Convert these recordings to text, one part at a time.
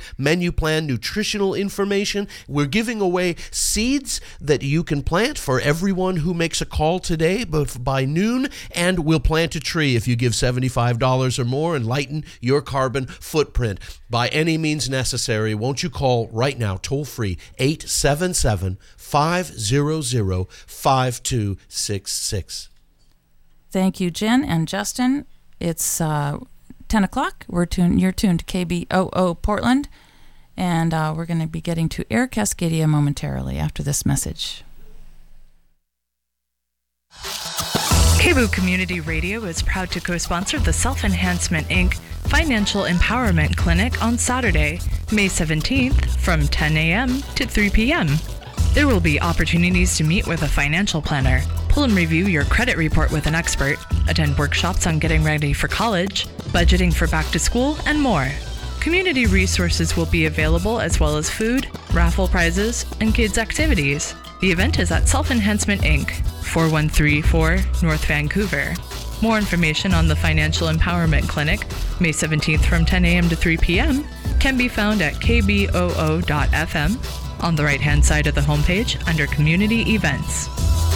menu plan, nutritional information. We're giving away seeds that you can plant for everyone who makes a call today by noon, and we'll plant a tree if you give $75 or more and lighten your carbon footprint by any means necessary. Won't you call right now, toll free, 877-500-5266. Thank you, Jen and Justin. It's 10 o'clock. You're tuned to KBOO Portland, and we're going to be getting to Air Cascadia momentarily after this message. KBOO Community Radio is proud to co-sponsor the Self-Enhancement Inc. Financial Empowerment Clinic on Saturday, May 17th from 10 a.m. to 3 p.m. There will be opportunities to meet with a financial planner, pull and review your credit report with an expert, attend workshops on getting ready for college, budgeting for back to school, and more. Community resources will be available as well as food, raffle prizes, and kids' activities. The event is at Self-Enhancement Inc., 4134 North Vancouver. More information on the Financial Empowerment Clinic, May 17th from 10 a.m. to 3 p.m., can be found at kboo.fm on the right-hand side of the homepage under Community Events.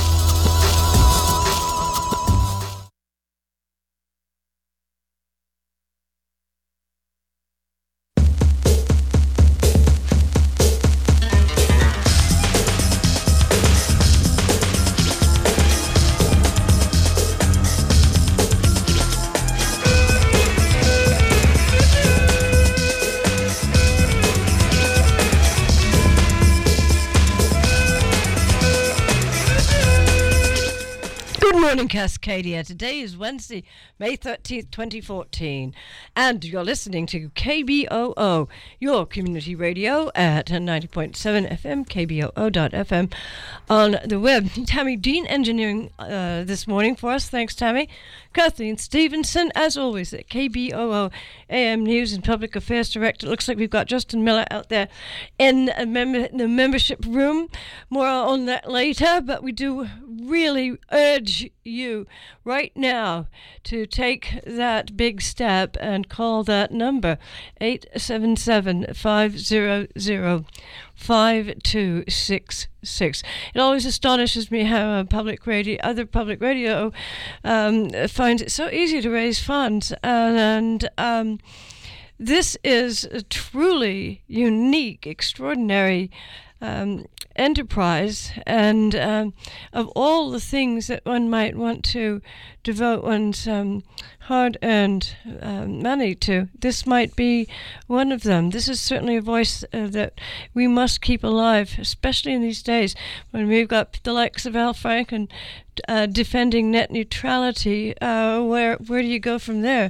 Morning, Cascadia. Today is Wednesday, May 13th, 2014, and you're listening to KBOO, your community radio at 90.7 FM, kboo.fm, on the web. Tammy Dean engineering this morning for us. Thanks, Tammy. Kathleen Stevenson, as always, at KBOO AM News and Public Affairs Director. It looks like we've got Justin Miller out there in the membership room. More on that later, but we do really urge you right now to take that big step and call that number, 877-500-5266. It always astonishes me how other public radio finds it so easy to raise funds, and this is a truly unique, extraordinary enterprise, and of all the things that one might want to devote one's hard-earned money to, this might be one of them. This is certainly a voice that we must keep alive, especially in these days when we've got the likes of Al Franken defending net neutrality. Where do you go from there?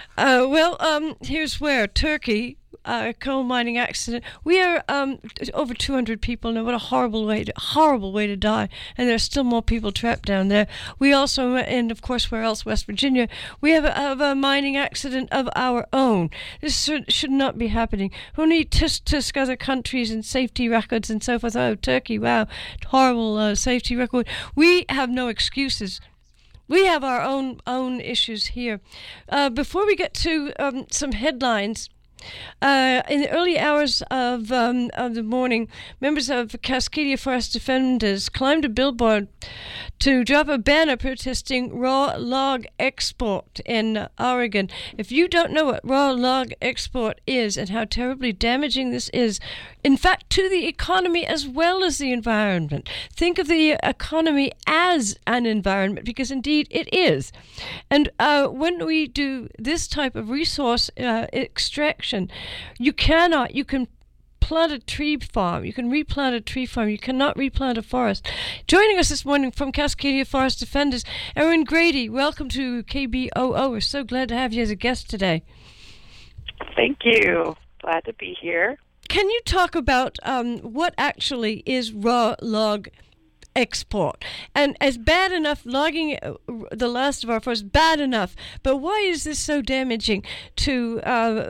Here's where. Turkey. Coal mining accident. We are over 200 people now. What a horrible way to die. And there's still more people trapped down there. We also, and of course, where else? West Virginia. We have a mining accident of our own. This should not be happening. Who need tisk other countries and safety records and so forth? Oh, Turkey, wow, horrible safety record. We have no excuses. We have our own issues here. Before we get to some headlines. In the early hours of the morning, members of Cascadia Forest Defenders climbed a billboard to drop a banner protesting raw log export in Oregon. If you don't know what raw log export is and how terribly damaging this is, in fact, to the economy as well as the environment, think of the economy as an environment, because indeed it is. And when we do this type of resource extraction, you can plant a tree farm. You can replant a tree farm. You cannot replant a forest. Joining us this morning from Cascadia Forest Defenders, Erin Grady. Welcome to KBOO. We're so glad to have you as a guest today. Thank you. Glad to be here. Can you talk about what actually is raw log export? And as bad enough, logging the last of our forests, bad enough, but why is this so damaging to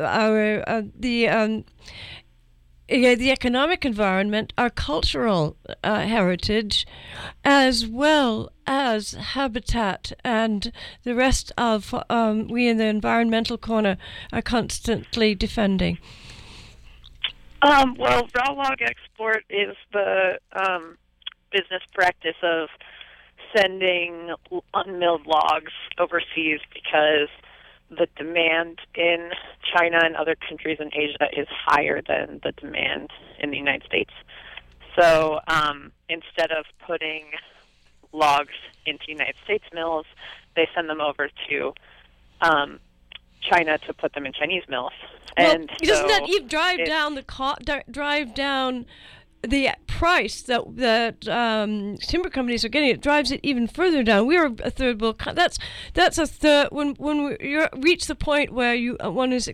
the economic environment, our cultural heritage, as well as habitat, and the rest of we in the environmental corner are constantly defending? Well, raw log export is the business practice of sending unmilled logs overseas because the demand in China and other countries in Asia is higher than the demand in the United States. So instead of putting logs into United States mills, they send them over to China to put them in Chinese mills. Well, And doesn't so that even drive down the price that timber companies are getting? It drives it even further down. We are a third world. That's a third. When we reach the point where one is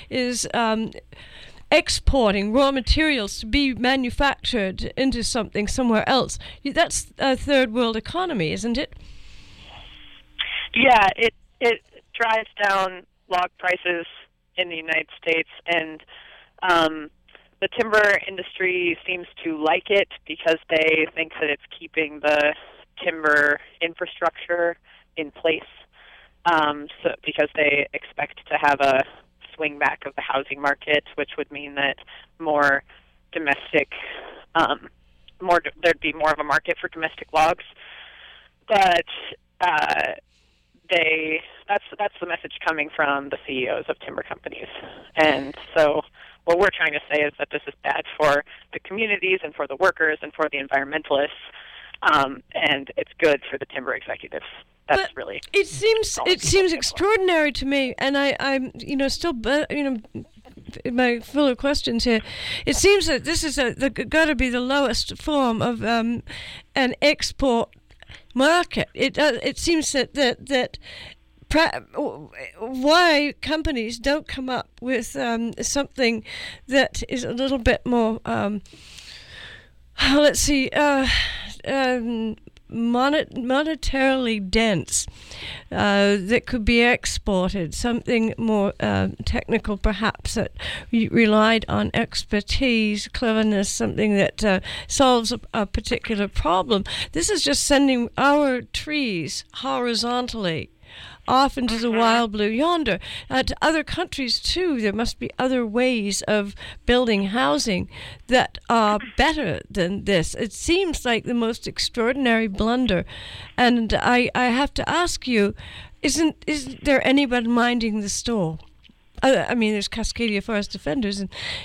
exporting raw materials to be manufactured into something somewhere else. That's a third world economy, isn't it? Yeah, it drives down log prices in the United States, and the timber industry seems to like it because they think that it's keeping the timber infrastructure in place. So because they expect to have a swing back of the housing market, which would mean that more domestic, there'd be more of a market for domestic logs. But that's the message coming from the CEOs of timber companies. And so what we're trying to say is that this is bad for the communities and for the workers and for the environmentalists, and it's good for the timber executives. That's but really it seems extraordinary to me, and I'm still in my fuller questions here. It seems that this is got to be the lowest form of an export market. It seems that why companies don't come up with something that is a little bit more monetarily dense, that could be exported, something more technical perhaps, that relied on expertise, cleverness, something that solves a particular problem. This is just sending our trees horizontally off into the wild blue yonder. To other countries too, there must be other ways of building housing that are better than this. It seems like the most extraordinary blunder, and I have to ask you, isn't there anybody minding the store? I mean, there's Cascadia Forest Defenders, and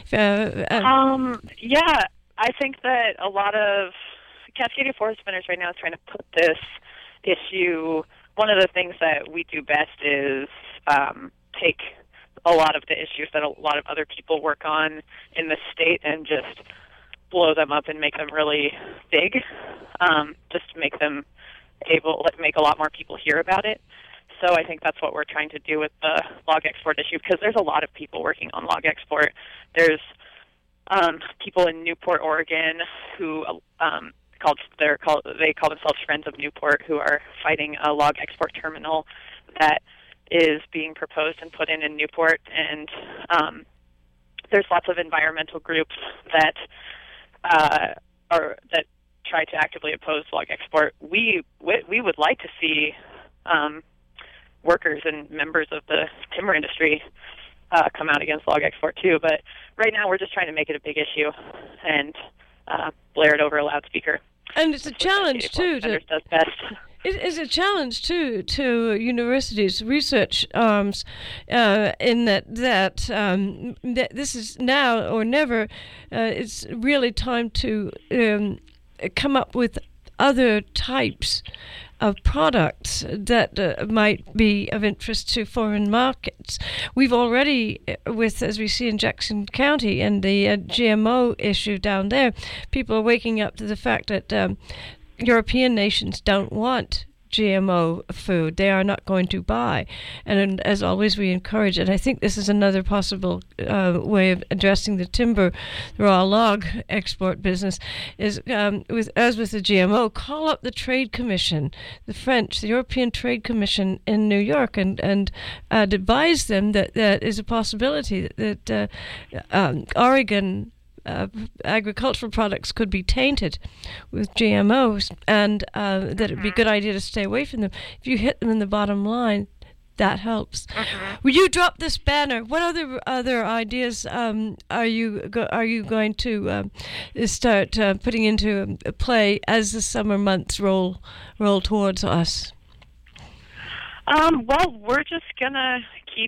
yeah, I think that a lot of Cascadia Forest Defenders right now is trying to put this issue. One of the things that we do best is take a lot of the issues that a lot of other people work on in the state and just blow them up and make them really big, just to make them make a lot more people hear about it. So I think that's what we're trying to do with the log export issue, because there's a lot of people working on log export. There's people in Newport, Oregon, who they call themselves Friends of Newport, who are fighting a log export terminal that is being proposed and put in Newport. And there's lots of environmental groups that try to actively oppose log export. We would like to see workers and members of the timber industry come out against log export too. But right now we're just trying to make it a big issue and blare it over a loudspeaker. And it's a challenge too. Does best. It is a challenge too to universities, research arms, in that this is now or never. It's really time to come up with other types of products that might be of interest to foreign markets. We've already, as we see in Jackson County and the GMO issue down there, people are waking up to the fact that European nations don't want GMO food. They are not going to buy. And as always, we encourage it. I think this is another possible way of addressing the raw log export business, is with the GMO, call up the Trade Commission, the European Trade Commission in New York, and advise them that is a possibility that Oregon agricultural products could be tainted with GMOs, and that it would be a good idea to stay away from them. If you hit them in the bottom line, that helps. Will you drop this banner? What other ideas are you going to start putting into play as the summer months roll towards us? Well, we're just gonna keep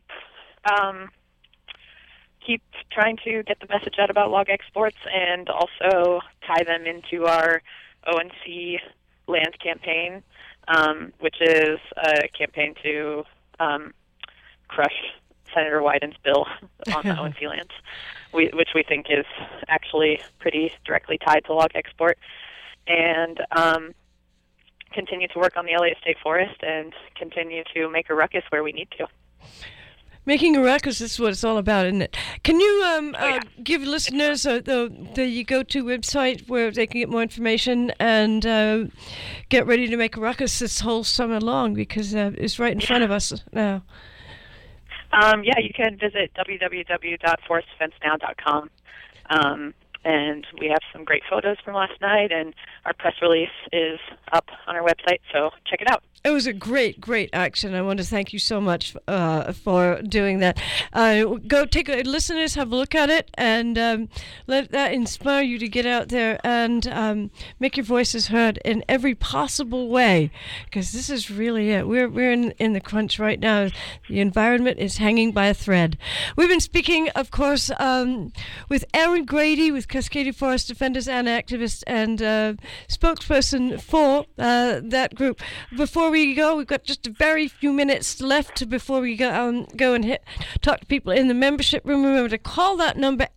trying to get the message out about log exports, and also tie them into our ONC land campaign, which is a campaign to crush Senator Wyden's bill on the ONC lands, which we think is actually pretty directly tied to log export, and continue to work on the Elliott State Forest and continue to make a ruckus where we need to. Making a ruckus is what it's all about, isn't it? Can you give listeners the go-to website where they can get more information and get ready to make a ruckus this whole summer long, because it's right in front of us now? You can visit www.forestdefensenow.com. And we have some great photos from last night, and our press release is up on our website, so check it out. It was a great action. I want to thank you so much for doing that. Go take listeners, have a look at it, and let that inspire you to get out there and make your voices heard in every possible way, because this is really it. We're in the crunch right now. The environment is hanging by a thread. We've been speaking, of course, with Aaron Grady, with Cascadia Forest Defenders and activists, and spokesperson for that group. Before we go, we've got just a very few minutes left before we go and talk to people in the membership room. Remember to call that number,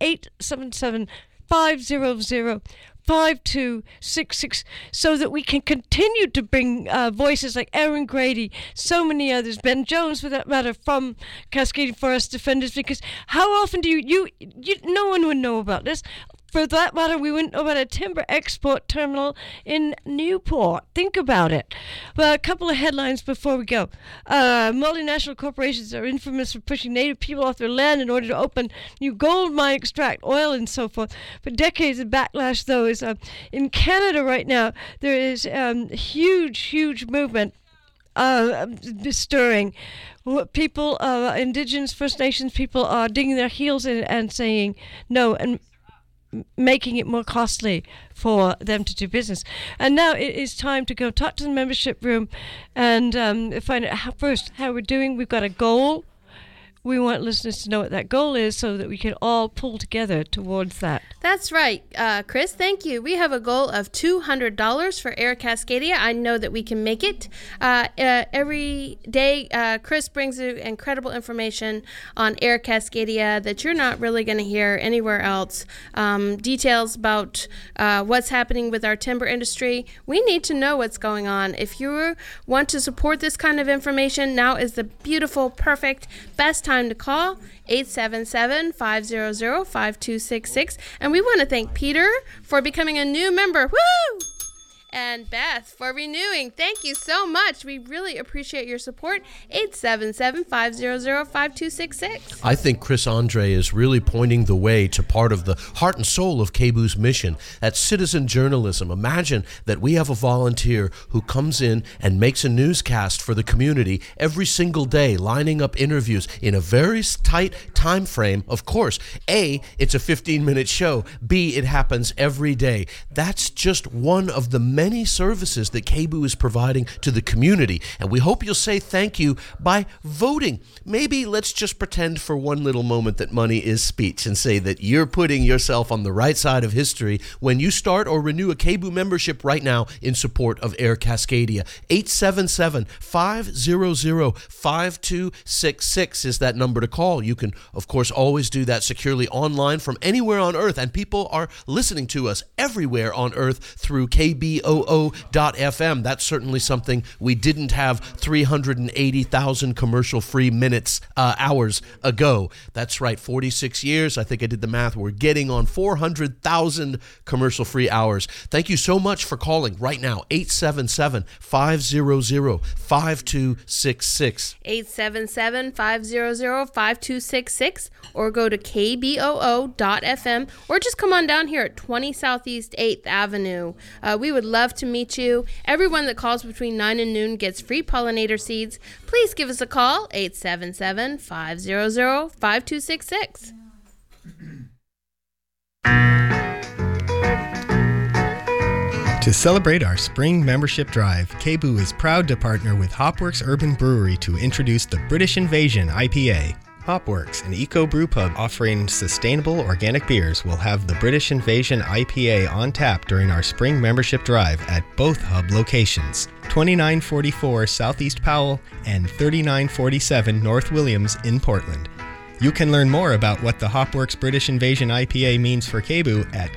877-500-5266, so that we can continue to bring voices like Aaron Grady, so many others, Ben Jones for that matter, from Cascadia Forest Defenders, because how often do you no one would know about this. For that matter, we wouldn't know about a timber export terminal in Newport. Think about it. Well, a couple of headlines before we go. Multinational corporations are infamous for pushing Native people off their land in order to open new gold mine, extract oil, and so forth. For decades of backlash, though, is in Canada right now, there is huge movement stirring. People, Indigenous First Nations people, are digging their heels in and saying no, and making it more costly for them to do business. And now it is time to go talk to the membership room and find out how we're doing. We've got a goal. We want listeners to know what that goal is so that we can all pull together towards that. That's right, Chris. Thank you. We have a goal of $200 for Air Cascadia. I know that we can make it. Every day, Chris brings you incredible information on Air Cascadia that you're not really going to hear anywhere else. Details about what's happening with our timber industry. We need to know what's going on. If you want to support this kind of information, now is the beautiful, perfect, best time to call, 877-500-5266. And we want to thank Peter for becoming a new member. Woo! And Beth for renewing. Thank you so much. We really appreciate your support. 877-500-5266. I think Chris Andre is really pointing the way to part of the heart and soul of KBOO's mission. That's citizen journalism. Imagine that we have a volunteer who comes in and makes a newscast for the community every single day, lining up interviews in a very tight time frame. Of course, A, it's a 15-minute show. B, it happens every day. That's just one of the many services that KBOO is providing to the community, and we hope you'll say thank you by voting. Maybe let's just pretend for one little moment that money is speech and say that you're putting yourself on the right side of history when you start or renew a KBOO membership right now in support of Air Cascadia. 877-500-5266 is that number to call. You can, of course, always do that securely online from anywhere on Earth, and people are listening to us everywhere on Earth through KBOO.FM. That's certainly something we didn't have 380,000 commercial-free hours ago. That's right, 46 years. I think I did the math. We're getting on 400,000 commercial-free hours. Thank you so much for calling right now, 877-500-5266. 877-500-5266, or go to KBOO.FM, or just come on down here at 20 Southeast 8th Avenue. We would love love to meet you. Everyone that calls between 9 and noon gets free pollinator seeds. Please give us a call, 877-500-5266. To celebrate our spring membership drive, KBOO is proud to partner with Hopworks Urban Brewery to introduce the British Invasion IPA. Hopworks, an eco-brew pub offering sustainable organic beers, will have the British Invasion IPA on tap during our spring membership drive at both hub locations, 2944 Southeast Powell and 3947 North Williams in Portland. You can learn more about what the Hopworks British Invasion IPA means for KBOO at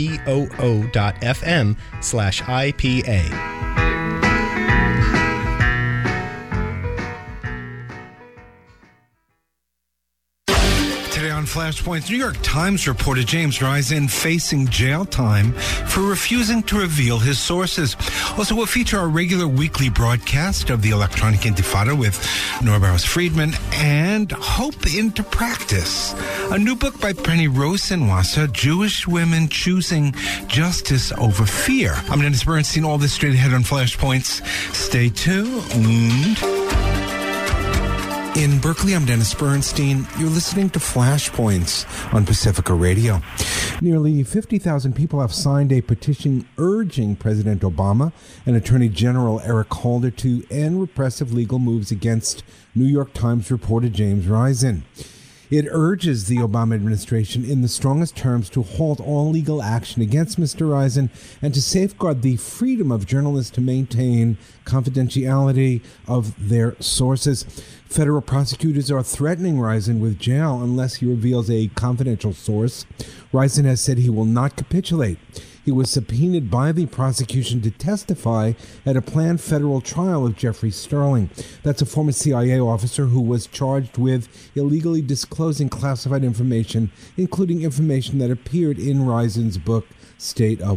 kboo.fm/IPA. Today on Flashpoints, New York Times reporter James Risen facing jail time for refusing to reveal his sources. Also, we'll feature our regular weekly broadcast of the Electronic Intifada with Nora Barros-Friedman and Hope into Practice, a new book by Penny Rosenwasser, Jewish Women Choosing Justice Over Fear. I'm Dennis Bernstein. All this straight ahead on Flashpoints. Stay tuned. In Berkeley, I'm Dennis Bernstein. You're listening to Flashpoints on Pacifica Radio. Nearly 50,000 people have signed a petition urging President Obama and Attorney General Eric Holder to end repressive legal moves against New York Times reporter James Risen. It urges the Obama administration in the strongest terms to halt all legal action against Mr. Risen and to safeguard the freedom of journalists to maintain confidentiality of their sources. Federal prosecutors are threatening Risen with jail unless he reveals a confidential source. Risen has said he will not capitulate. He was subpoenaed by the prosecution to testify at a planned federal trial of Jeffrey Sterling. That's a former CIA officer who was charged with illegally disclosing classified information, including information that appeared in Risen's book, State of